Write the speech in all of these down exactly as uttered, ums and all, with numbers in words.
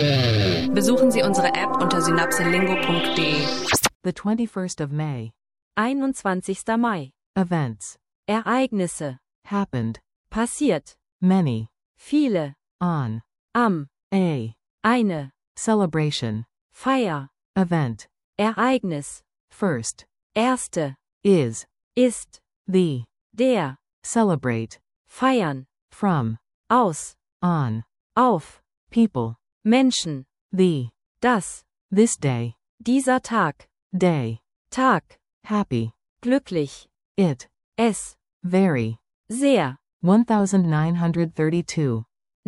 Besuchen Sie unsere App unter synapselingo punkt de. The twenty-first of May. einundzwanzigster Mai. Events. Ereignisse. Happened. Passiert. Many. Viele. On. Am. A. Eine. Celebration. Feier. Event. Ereignis. First. Erste. Is. Ist. The. Der. Celebrate. Feiern. From. Aus. On. Auf. People. Menschen. The. Das. This day. Dieser Tag. Day. Tag. Happy. Glücklich. It. Es. Very. Sehr. nineteen thirty-two.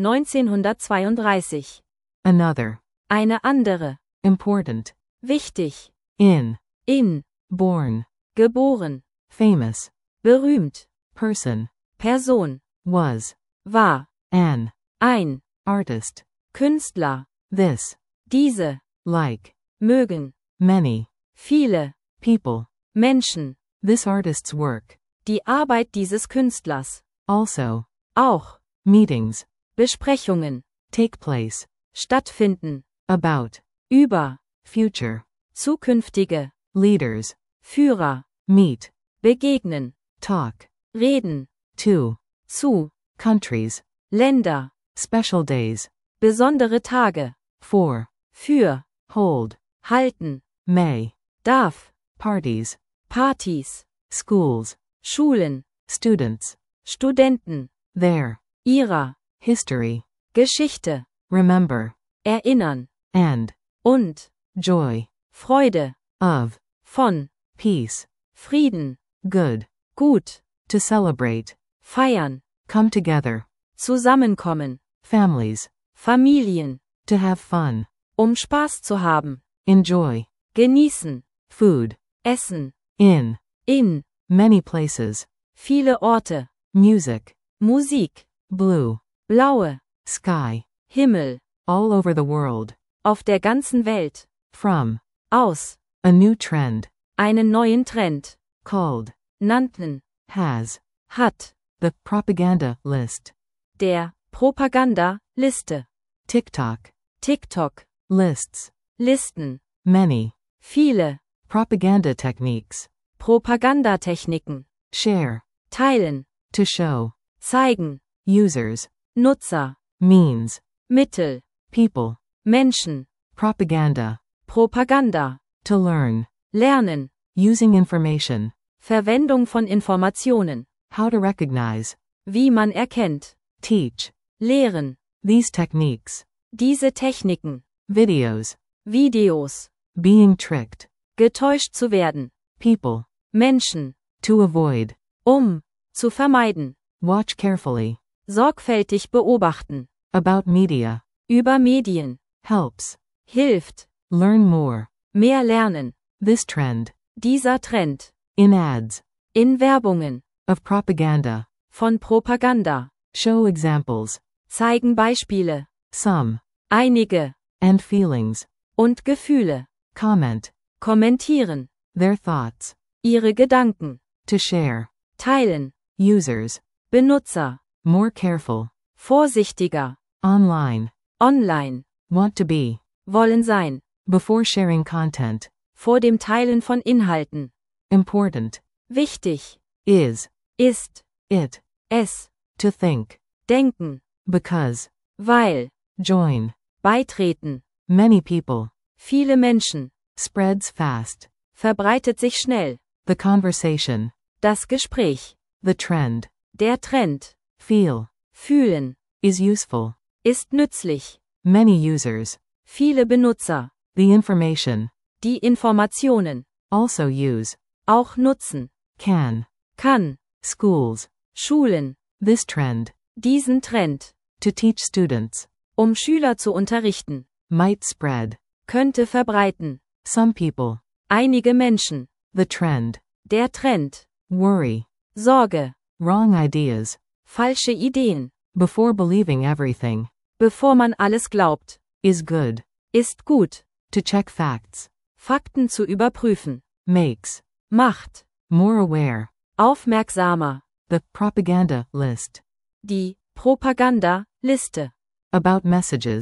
neunzehnhundertzweiunddreißig. Another. Eine andere. Important. Wichtig. In. In. Born. Geboren. Famous. Berühmt. Person. Person. Was. War. An. Ein. Artist. Künstler. This. Diese. Like. Mögen. Many. Viele. People. Menschen. This artist's work. Die Arbeit dieses Künstlers. Also. Auch. Meetings. Besprechungen. Take place. Stattfinden. About. Über. Future. Zukünftige. Leaders. Führer. Meet. Begegnen. Talk. Reden. To. Zu. Countries. Länder. Special days. Besondere Tage. For. Für. Hold. Halten. May. Darf. Parties. Partys. Schools. Schulen. Students. Studenten. Their. Ihrer. History. Geschichte. Remember. Erinnern. And. Und. Joy. Freude. Of. Von. Peace. Frieden. Good. Gut. To celebrate. Feiern. Come together. Zusammenkommen. Families. Familien. To have fun. Um Spaß zu haben. Enjoy. Genießen. Food. Essen. In. In. Many places. Viele Orte. Music. Musik. Blue. Blaue. Sky. Himmel. All over the world. Auf der ganzen Welt. From. Aus. A new trend. Einen neuen Trend. Called. Nannten. Has. Hat. The propaganda list. Der. Propaganda-Liste. TikTok. TikTok. Lists. Listen. Many. Viele. Propaganda techniques. Propagandatechniken. Share. Teilen. To show. Zeigen. Users. Nutzer. Means. Mittel. People. Menschen. Propaganda. Propaganda. To learn. Lernen. Using information. Verwendung von Informationen. How to recognize. Wie man erkennt. Teach. Lehren. These techniques. Diese Techniken. Videos. Videos. Being tricked. Getäuscht zu werden. People. Menschen. To avoid. Um. Zu vermeiden. Watch carefully. Sorgfältig beobachten. About media. Über Medien. Helps. Hilft. Learn more. Mehr lernen. This trend. Dieser Trend. In ads. In Werbungen. Of propaganda. Von Propaganda. Show examples. Zeigen Beispiele. Some. Einige. And feelings. Und Gefühle. Comment. Kommentieren. Their thoughts. Ihre Gedanken. To share. Teilen. Users. Benutzer. More careful. Vorsichtiger. Online. Online. Want to be. Wollen sein. Before sharing content. Vor dem Teilen von Inhalten. Important. Wichtig. Is. Ist. It. Es. To think. Denken. Because. Weil. Join. Beitreten. Many people. Viele Menschen. Spreads fast. Verbreitet sich schnell. The conversation. Das Gespräch. The trend. Der Trend. Feel. Fühlen. Is useful. Ist nützlich. Many users. Viele Benutzer. The information. Die Informationen. Also use. Auch nutzen. Can. Kann. Schools. Schulen. This trend. Diesen Trend. To teach students. Um Schüler zu unterrichten. Might spread. Könnte verbreiten. Some people. Einige Menschen. The trend. Der Trend. Worry. Sorge. Wrong ideas. Falsche Ideen. Before believing everything. Bevor man alles glaubt. Is good. Ist gut. To check facts. Fakten zu überprüfen. Makes. Macht. More aware. Aufmerksamer. The propaganda list. Die Propaganda-Liste. About messages.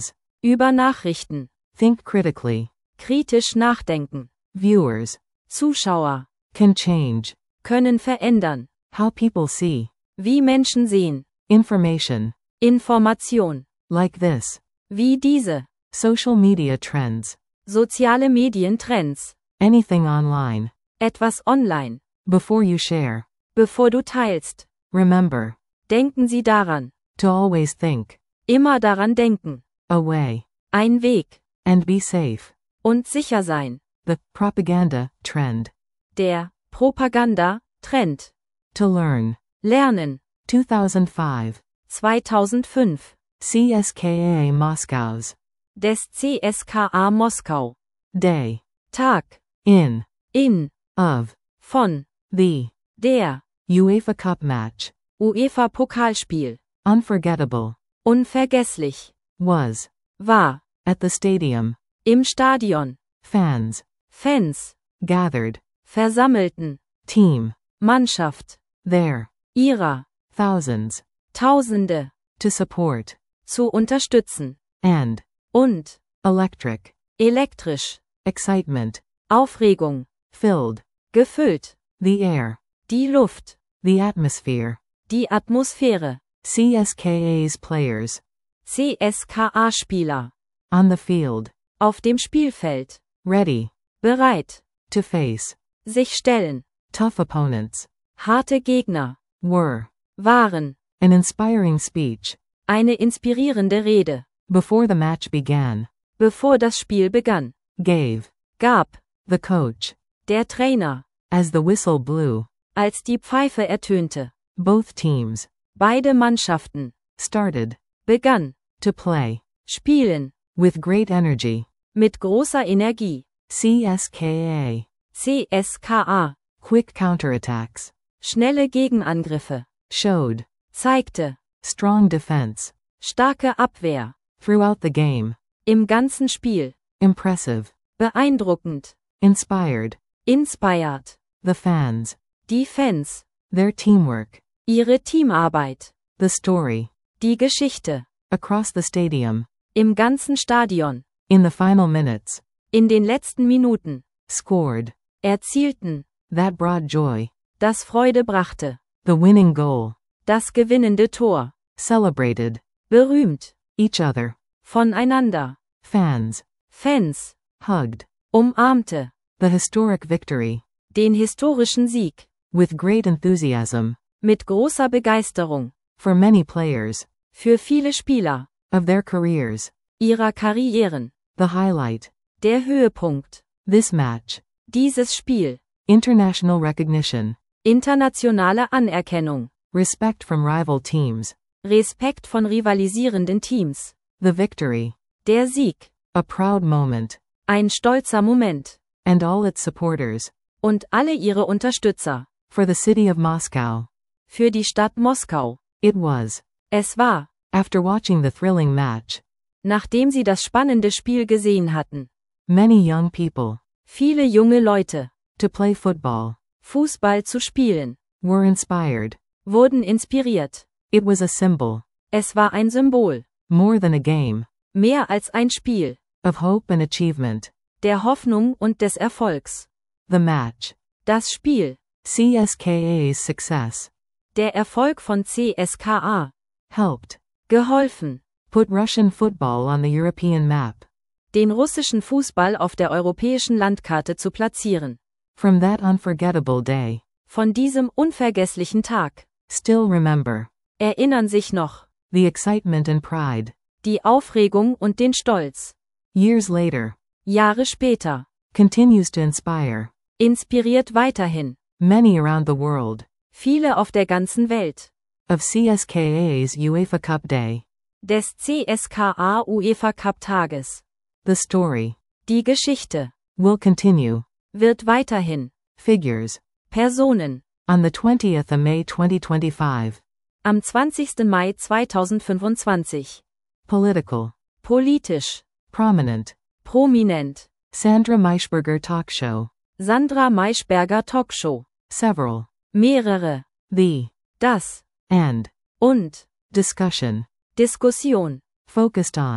Über Nachrichten. Think critically. Kritisch nachdenken. Viewers. Zuschauer. Can change. Können verändern. How people see. Wie Menschen sehen. Information. Information. Like this. Wie diese. Social media trends. Soziale Medientrends. Anything online. Etwas online. Before you share. Bevor du teilst. Remember. Denken Sie daran. To always think. Immer daran denken. A way. Ein Weg. And be safe. Und sicher sein. The propaganda trend. Der Propaganda-Trend. To learn. Lernen. two thousand five. zweitausendfünf. C S K A Moscow's. Des C S K A Moskau. Day. Tag. In. In. Of. Von. The. Der. UEFA Cup match. UEFA-Pokalspiel. Unforgettable. Unvergesslich. Was. War. At the stadium. Im Stadion. Fans. Fans. Gathered. Versammelten. Team. Mannschaft. There. Ihrer. Thousands. Tausende. To support. Zu unterstützen. And. Und. Electric. Elektrisch. Excitement. Aufregung. Filled. Gefüllt. The air. Die Luft. The atmosphere. Die Atmosphäre. C S K A's players. C S K A-Spieler. On the field. Auf dem Spielfeld. Ready. Bereit. To face. Sich stellen. Tough opponents. Harte Gegner. Were. Waren. An inspiring speech. Eine inspirierende Rede. Before the match began. Bevor das Spiel begann. Gave. Gab. The coach. Der Trainer. As the whistle blew. Als die Pfeife ertönte. Both teams. Beide Mannschaften. Started. Begann. To play. Spielen. With great energy. Mit großer Energie. C S K A. C S K A. Quick counterattacks. Schnelle Gegenangriffe. Showed. Zeigte. Strong defense. Starke Abwehr. Throughout the game. Im ganzen Spiel. Impressive. Beeindruckend. Inspired. Inspired. The fans. Die Fans. Their teamwork. Ihre Teamarbeit. The story. Die Geschichte. Across the stadium. Im ganzen Stadion. In the final minutes. In den letzten Minuten. Scored. Erzielten. That brought joy. Das Freude brachte. The winning goal. Das gewinnende Tor. Celebrated. Berühmt. Each other. Voneinander. Fans. Fans. Hugged. Umarmte. The historic victory. Den historischen Sieg. With great enthusiasm. Mit großer Begeisterung. For many players. Für viele Spieler. Of their careers. Ihrer Karrieren. The highlight. Der Höhepunkt. This match. Dieses Spiel. International recognition. Internationale Anerkennung. Respect from rival teams. Respekt von rivalisierenden Teams. The victory. Der Sieg. A proud moment. Ein stolzer Moment. And all its supporters. Und alle ihre Unterstützer. For the city of Moscow. Für die Stadt Moskau. It was. Es war. After watching the thrilling match. Nachdem sie das spannende Spiel gesehen hatten. Many young people. Viele junge Leute. To play football. Fußball zu spielen. Were inspired. Wurden inspiriert. It was a symbol. Es war ein Symbol. More than a game. Mehr als ein Spiel. Of hope and achievement. Der Hoffnung und des Erfolgs. The match. Das Spiel. C S K A's success. Der Erfolg von C S K A. Helped. Geholfen. Put Russian football on the European map. Den russischen Fußball auf der europäischen Landkarte zu platzieren. From that unforgettable day. Von diesem unvergesslichen Tag. Still remember. Erinnern sich noch. The excitement and pride. Die Aufregung und den Stolz. Years later. Jahre später. Continues to inspire. Inspiriert weiterhin. Many around the world. Viele auf der ganzen Welt. Of C S K A's UEFA Cup Day. Des C S K A UEFA Cup Tages. The story. Die Geschichte. Will continue. Wird weiterhin. Figures. Personen. On the twentieth of May twenty twenty-five. Am zwanzigsten Mai zweitausendfünfundzwanzig. Political. Politisch. Prominent. Prominent. Sandra Maischberger Talk Show. Sandra Maischberger Talkshow. Several. Mehrere. The. Das. And. Und. Discussion. Diskussion. Focused on.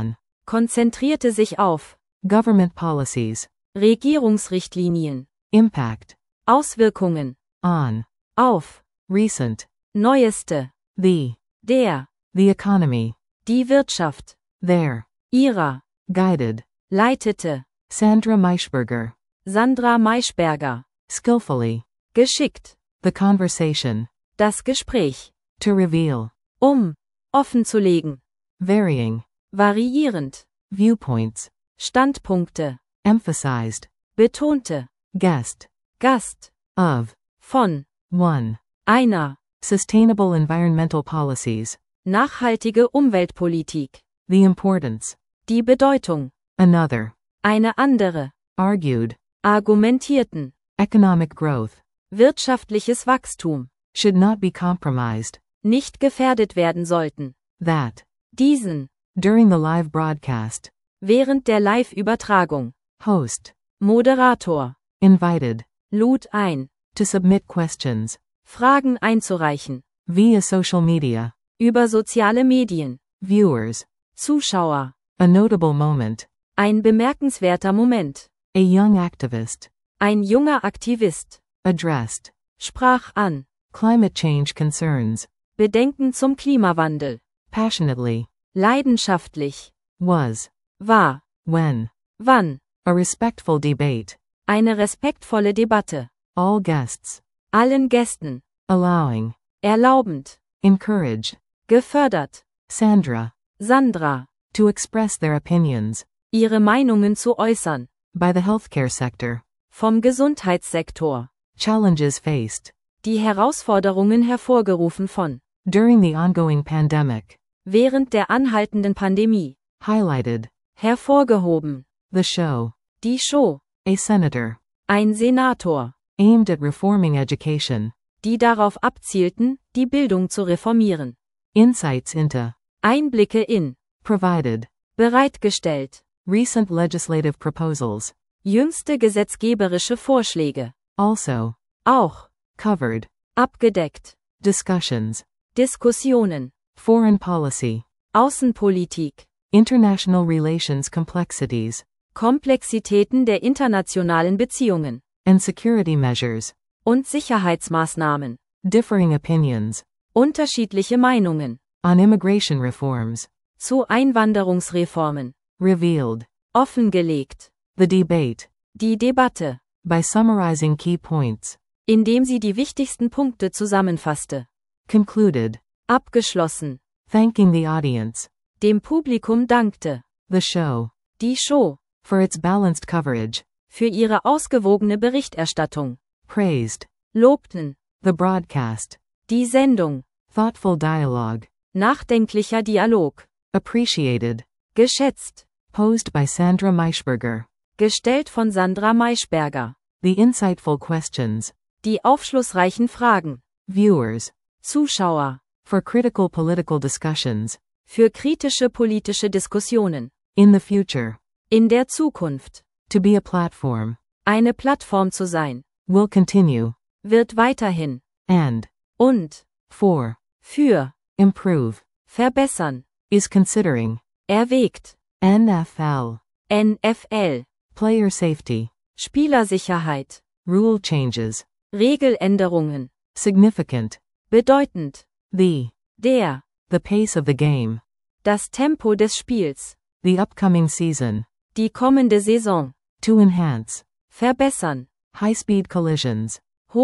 konzentrierte sich auf government policies, Regierungsrichtlinien, impact, Auswirkungen, on, auf, recent, neueste, the, der, the economy, die Wirtschaft, their, ihrer, guided, leitete, Sandra Maischberger, Sandra Maischberger, skillfully, geschickt, the conversation, das Gespräch, to reveal, um, offenzulegen, varying, variierend, viewpoints, Standpunkte, emphasized, betonte, guest, Gast, of, von, one, einer, sustainable environmental policies, nachhaltige Umweltpolitik, the importance, die Bedeutung, another, eine andere, argued, argumentierten, economic growth, wirtschaftliches Wachstum, should not be compromised, nicht gefährdet werden sollten, that, diesen, during the live broadcast, während der Live-Übertragung, host, Moderator, invited, lud ein, to submit questions, Fragen einzureichen, via social media, über soziale Medien, viewers, Zuschauer, a notable moment, ein bemerkenswerter Moment, a young activist, ein junger Aktivist, addressed, sprach an, climate change concerns, Bedenken zum Klimawandel, passionately, leidenschaftlich, was, war, when, wann, a respectful debate, eine respektvolle Debatte, all guests, allen Gästen, allowing, erlaubend, encourage, gefördert, Sandra, Sandra, to express their opinions, ihre Meinungen zu äußern, by the healthcare sector, vom Gesundheitssektor, challenges faced, die Herausforderungen hervorgerufen von, during the ongoing pandemic, während der anhaltenden Pandemie, highlighted, hervorgehoben, the show, die Show, a senator, ein Senator, aimed at reforming education, die darauf abzielten, die Bildung zu reformieren, insights into, Einblicke in, provided, bereitgestellt, recent legislative proposals, jüngste gesetzgeberische Vorschläge, also, auch, covered, abgedeckt, discussions, Diskussionen, foreign policy, Außenpolitik, international relations complexities, Komplexitäten der internationalen Beziehungen and security measures, und Sicherheitsmaßnahmen, differing opinions, unterschiedliche Meinungen, on immigration reforms, zu Einwanderungsreformen, revealed, offengelegt, the debate, die Debatte, by summarizing key points, indem sie die wichtigsten Punkte zusammenfasste, concluded, abgeschlossen, thanking the audience, dem Publikum dankte, the show, die Show, for its balanced coverage, für ihre ausgewogene Berichterstattung, praised, lobten, the broadcast, die Sendung, thoughtful dialogue, nachdenklicher Dialog, appreciated, geschätzt, posed by Sandra Maischberger, gestellt von Sandra Maischberger, the insightful questions, die aufschlussreichen Fragen, viewers, Zuschauer, for critical political discussions, für kritische politische Diskussionen, in the future, in der Zukunft, to be a platform, eine Plattform zu sein, will continue, wird weiterhin, and, und, for, für, improve, verbessern, is considering, erwägt, N F L, N F L, player safety, Spielersicherheit, rule changes, Regeländerungen, significant, bedeutend, the, der, the pace of the game, das Tempo des Spiels, the upcoming season, die kommende Saison, to enhance, verbessern, high-speed collisions,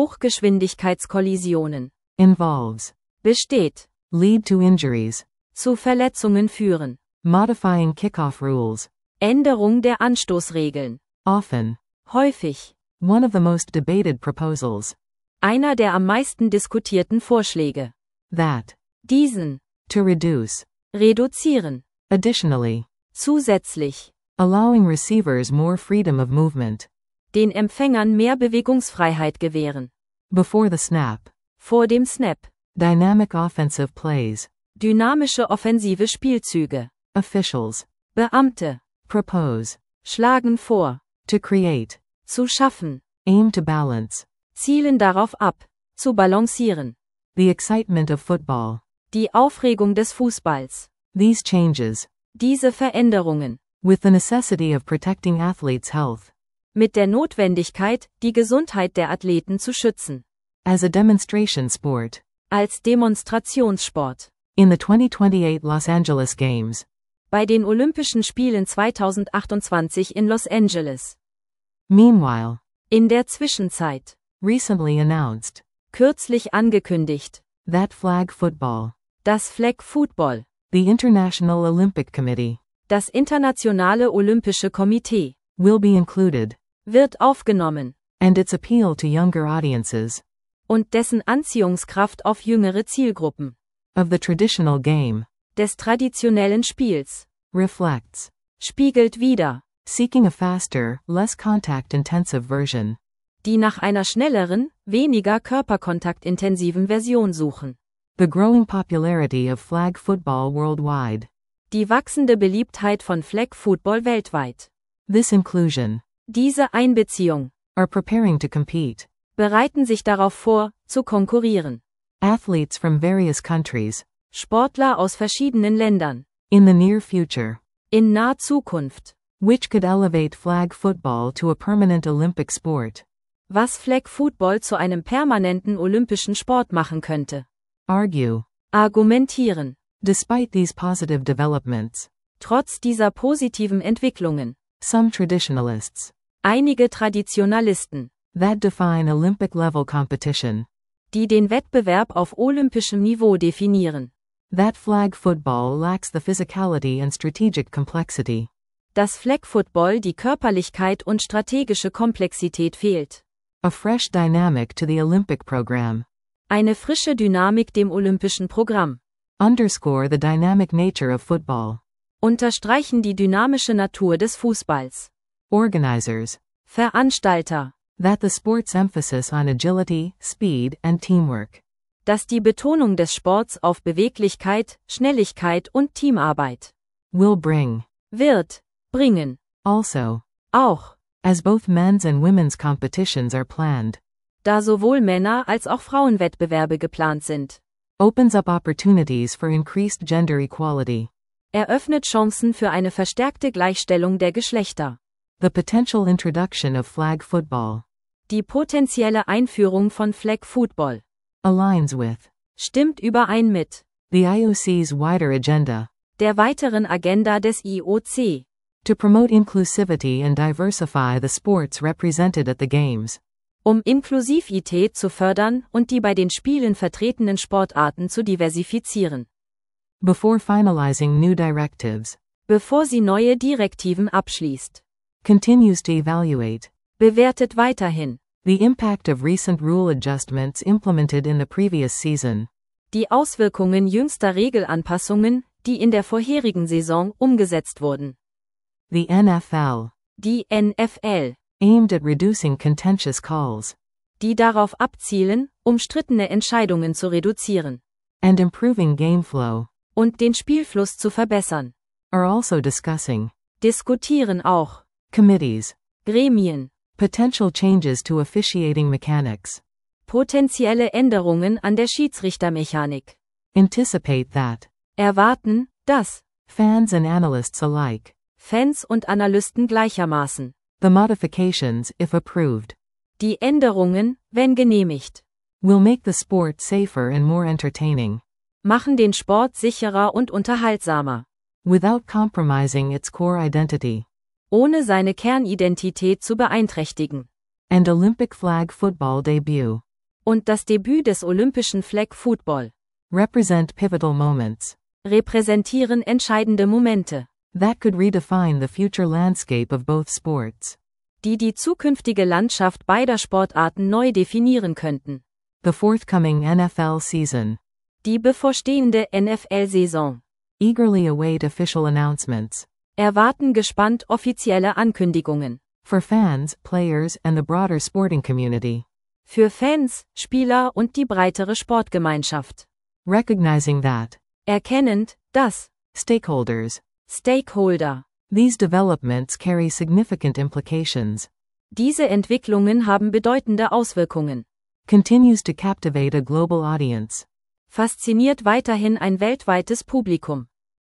Hochgeschwindigkeitskollisionen, involves, besteht, lead to injuries, zu Verletzungen führen, modifying kickoff rules, Änderung der Anstoßregeln, often, häufig, one of the most debated proposals, einer der am meisten diskutierten Vorschläge, that, diesen, to reduce, reduzieren, additionally, zusätzlich, allowing receivers more freedom of movement, den Empfängern mehr Bewegungsfreiheit gewähren, before the snap, vor dem Snap, dynamic offensive plays, dynamische offensive Spielzüge, officials, Beamte, propose, schlagen vor, to create, zu schaffen, aim to balance, zielen darauf ab, zu balancieren, the excitement of football. die Aufregung des Fußballs. These changes, Diese Veränderungen. With the necessity of protecting athletes' health. Mit der Notwendigkeit, die Gesundheit der Athleten zu schützen. As a demonstration sport. Als Demonstrationssport. In the twenty twenty-eight Los Angeles Games. Bei den Olympischen Spielen zweitausendachtundzwanzig in Los Angeles. Meanwhile. In der Zwischenzeit. Recently announced. Kürzlich angekündigt. That flag football. Das Flag Football. The International Olympic Committee. Das Internationale Olympische Komitee. Will be included. Wird aufgenommen. And its appeal to younger audiences. Und dessen Anziehungskraft auf jüngere Zielgruppen. Of the traditional game. Des traditionellen Spiels. Reflects. Spiegelt wider. Seeking a faster, less contact-intensive version. Die nach einer schnelleren, weniger körperkontaktintensiven Version suchen. The growing popularity of flag football worldwide. Die wachsende Beliebtheit von Flag Football weltweit. This inclusion. Diese Einbeziehung. Are preparing to compete. Bereiten sich darauf vor, zu konkurrieren. Athletes from various countries. Sportler aus verschiedenen Ländern. In the near future. In naher Zukunft. Which could elevate flag football to a permanent Olympic sport. Was Flag Football zu einem permanenten olympischen Sport machen könnte. Argue. Argumentieren. Despite these positive developments. Trotz dieser positiven Entwicklungen. Some traditionalists. Einige Traditionalisten. That define Olympic-level competition. Die den Wettbewerb auf olympischem Niveau definieren. That flag football lacks the physicality and strategic complexity. Dass Flag Football die Körperlichkeit und strategische Komplexität fehlt. A fresh dynamic to the Olympic program. Eine frische Dynamik dem olympischen Programm. Underscore the dynamic nature of football. Unterstreichen die dynamische Natur des Fußballs. Organizers. Veranstalter. That the sport's emphasis on agility, speed, and teamwork. Dass die Betonung des Sports auf Beweglichkeit, Schnelligkeit und Teamarbeit. Will bring. Wird. Bringen. Also. Auch. As both men's and women's competitions are planned. Da sowohl Männer- als auch Frauenwettbewerbe geplant sind. Opens up opportunities for increased gender equality. Eröffnet Chancen für eine verstärkte Gleichstellung der Geschlechter. The potential introduction of flag football. Die potenzielle Einführung von Flag Football. Aligns with. Stimmt überein mit. The I O C's wider agenda. Der weiteren Agenda des I O C. To promote inclusivity and diversify the sports represented at the Games. Um Inklusivität zu fördern und die bei den Spielen vertretenen Sportarten zu diversifizieren. Before finalizing new directives. Bevor sie neue Direktiven abschließt. Continues to evaluate. Bewertet weiterhin. The impact of recent rule adjustments implemented in the previous season. Die Auswirkungen jüngster Regelanpassungen, die in der vorherigen Saison umgesetzt wurden. The N F L. Die N F L. Aimed at reducing contentious calls. Die darauf abzielen, umstrittene Entscheidungen zu reduzieren. And improving game flow. Und den Spielfluss zu verbessern. Are also discussing. Diskutieren auch. Committees. Gremien. Potential changes to officiating mechanics. Potenzielle Änderungen an der Schiedsrichtermechanik. Anticipate that. Erwarten, dass. Fans and analysts alike. Fans und Analysten gleichermaßen. The modifications, if approved. Die Änderungen, wenn genehmigt. Will make the sport safer and more entertaining. Machen den Sport sicherer und unterhaltsamer. Without compromising its core identity. Ohne seine Kernidentität zu beeinträchtigen. And Olympic flag football debut. Und das Debüt des olympischen Flag Football. Represent pivotal moments. Repräsentieren entscheidende Momente. That could redefine the future landscape of both sports. Die die zukünftige Landschaft beider Sportarten neu definieren könnten. The forthcoming N F L season. Die bevorstehende N F L-Saison. Eagerly await official announcements. Erwarten gespannt offizielle Ankündigungen. For fans, players, and the broader sporting community. Für Fans, Spieler und die breitere Sportgemeinschaft. Recognizing that. Erkennend, dass. Stakeholders. Stakeholder. These developments carry significant implications. Diese Entwicklungen haben bedeutende Auswirkungen. Continues to captivate a global audience. Fasziniert weiterhin ein weltweites Publikum.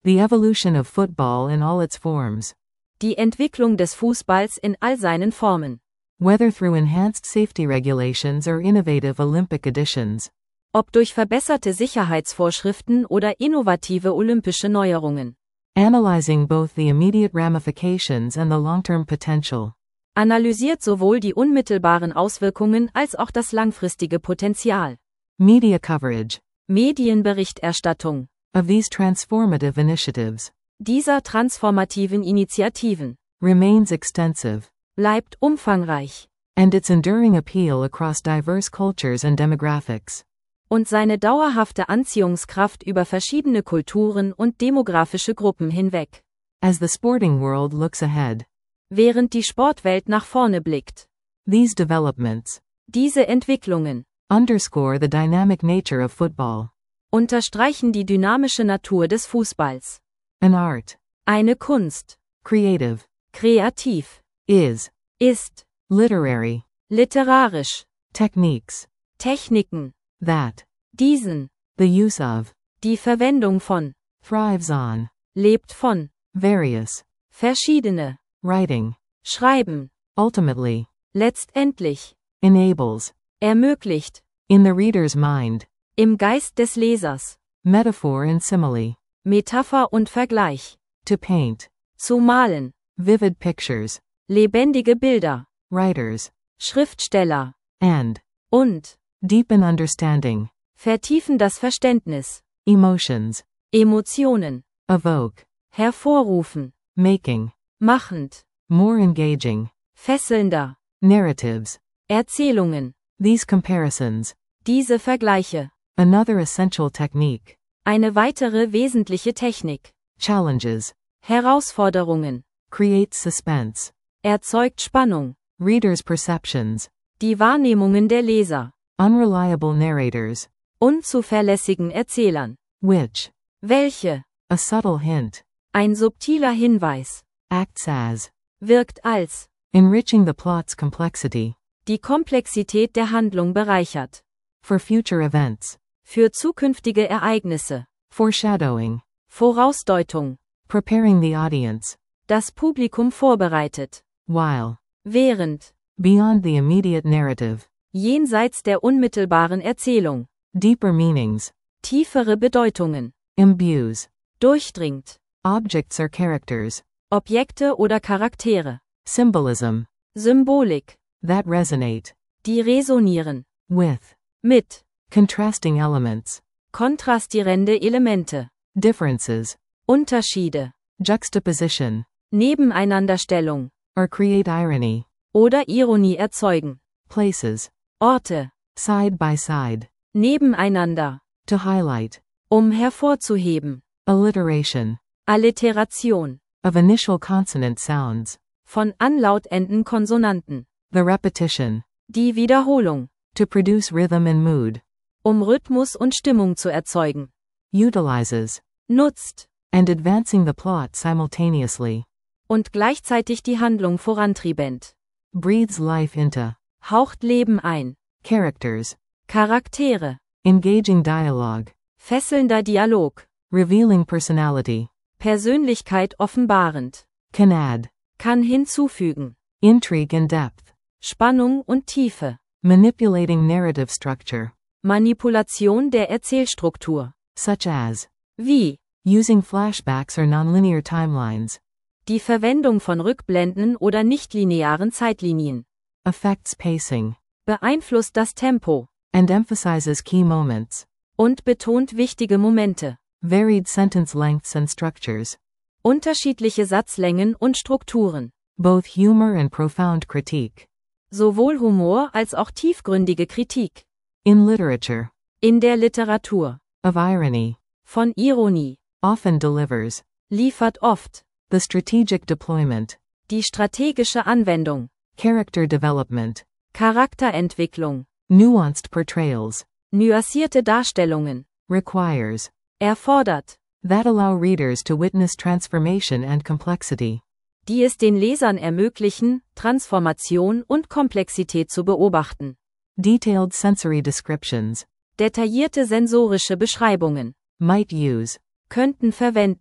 The evolution of football in all its forms. Die Entwicklung des Fußballs in all seinen Formen. Whether through enhanced safety regulations or innovative Olympic additions. Ob durch verbesserte Sicherheitsvorschriften oder innovative olympische Neuerungen. Analyzing both the immediate ramifications and the long-term potential. Analysiert sowohl die unmittelbaren Auswirkungen als auch das langfristige Potenzial. Media coverage. Medienberichterstattung. Of these transformative initiatives. Dieser transformativen Initiativen. Remains extensive. Bleibt umfangreich. And its enduring appeal across diverse cultures and demographics. Und seine dauerhafte Anziehungskraft über verschiedene Kulturen und demografische Gruppen hinweg. As the sporting world looks ahead. Während die Sportwelt nach vorne blickt. These developments. Diese Entwicklungen. Underscore the dynamic nature of football. Unterstreichen die dynamische Natur des Fußballs. An art. Eine Kunst. Creative. Kreativ. Is. Ist. Literary. Literarisch. Techniques. Techniken. That. Diesen. The use of. Die Verwendung von. Thrives on. Lebt von. Various. Verschiedene. Writing. Schreiben. Ultimately. Letztendlich. Enables. Ermöglicht. In the reader's mind. Im Geist des Lesers. Metaphor and simile. Metapher und Vergleich. To paint. Zu malen. Vivid pictures. Lebendige Bilder. Writers. Schriftsteller. And. Und. Deepen understanding. Vertiefen das Verständnis. Emotions. Emotionen. Evoke. Hervorrufen. Making. Machend. More engaging. Fesselnder. Narratives. Erzählungen. These comparisons. Diese Vergleiche. Another essential technique. Eine weitere wesentliche Technik. Challenges. Herausforderungen. Creates suspense. Erzeugt Spannung. Readers' perceptions. Die Wahrnehmungen der Leser. Unreliable narrators. Unzuverlässigen Erzählern. Which. Welche. A subtle hint. Ein subtiler Hinweis. Acts as. Wirkt als. Enriching the plot's complexity. Die Komplexität der Handlung bereichert. For future events. Für zukünftige Ereignisse. Foreshadowing. Vorausdeutung. Preparing the audience. Das Publikum vorbereitet. While. Während. Beyond the immediate narrative. Jenseits der unmittelbaren Erzählung. Deeper meanings. Tiefere Bedeutungen. Imbues. Durchdringt. Objects or characters. Objekte oder Charaktere. Symbolism. Symbolik. That resonate. Die resonieren. With. Mit. Contrasting elements. Kontrastierende Elemente. Differences. Unterschiede. Juxtaposition. Nebeneinanderstellung. Or create irony. Oder Ironie erzeugen. Places. Orte. Side by side. Nebeneinander. To highlight. Um hervorzuheben. Alliteration. Alliteration. Of initial consonant sounds. Von anlautenden Konsonanten. The repetition. Die Wiederholung. To produce rhythm and mood. Um Rhythmus und Stimmung zu erzeugen. Utilizes. Nutzt. And advancing the plot simultaneously. Und gleichzeitig die Handlung vorantriebend. Breathes life into. Haucht Leben ein. Characters. Charaktere. Engaging dialogue. Fesselnder Dialog. Revealing personality. Persönlichkeit offenbarend. Can add. Kann hinzufügen. Intrigue and depth. Spannung und Tiefe. Manipulating narrative structure. Manipulation der Erzählstruktur. Such as. Wie. Using flashbacks or nonlinear timelines. Die Verwendung von Rückblenden oder nichtlinearen Zeitlinien. Affects pacing. Beeinflusst das Tempo. And emphasizes key moments. Und betont wichtige Momente. Varied sentence lengths and structures. Unterschiedliche Satzlängen und Strukturen. Both humor and profound critique. Sowohl Humor als auch tiefgründige Kritik. In literature. In der Literatur. Of irony. Von Ironie. Often delivers. Liefert oft. The strategic deployment. Die strategische Anwendung. Character development. Charakterentwicklung. Nuanced portrayals. Nuancierte Darstellungen. Requires. Erfordert. That allow readers to witness transformation and complexity. Die es den Lesern ermöglichen, Transformation und Komplexität zu beobachten. Detailed sensory descriptions. Detaillierte sensorische Beschreibungen. Might use. Könnten verwenden.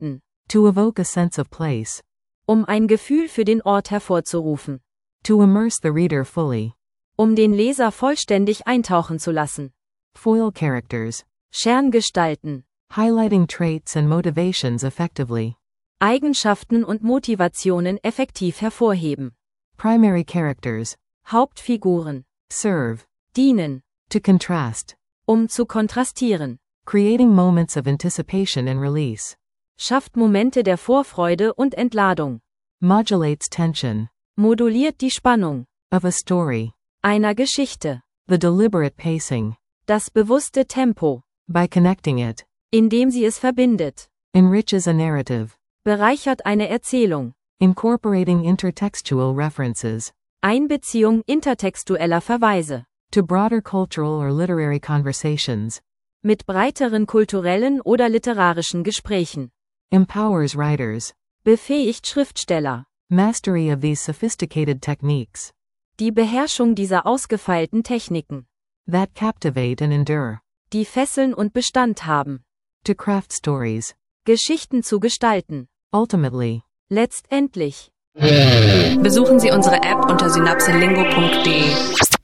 To evoke a sense of place. Um ein Gefühl für den Ort hervorzurufen. To immerse the reader fully. Um den Leser vollständig eintauchen zu lassen. Foil characters. Sterngestalten. Highlighting traits and motivations effectively. Eigenschaften und Motivationen effektiv hervorheben. Primary characters. Hauptfiguren. Serve. Dienen. To contrast. Um zu kontrastieren. Creating moments of anticipation and release. Schafft Momente der Vorfreude und Entladung. Modulates tension. Moduliert die Spannung. Of a story. Einer Geschichte. The deliberate pacing. Das bewusste Tempo. By connecting it. Indem sie es verbindet. Enriches a narrative. Bereichert eine Erzählung. Incorporating intertextual references. Einbeziehung intertextueller Verweise. To broader cultural or literary conversations. Mit breiteren kulturellen oder literarischen Gesprächen. Empowers writers. Befähigt Schriftsteller. Mastery of these sophisticated techniques. Die Beherrschung dieser ausgefeilten Techniken. That captivate and endure. Die fesseln und Bestand haben. To craft stories. Geschichten zu gestalten. Ultimately. Letztendlich. Besuchen Sie unsere App unter synapselingo punkt de.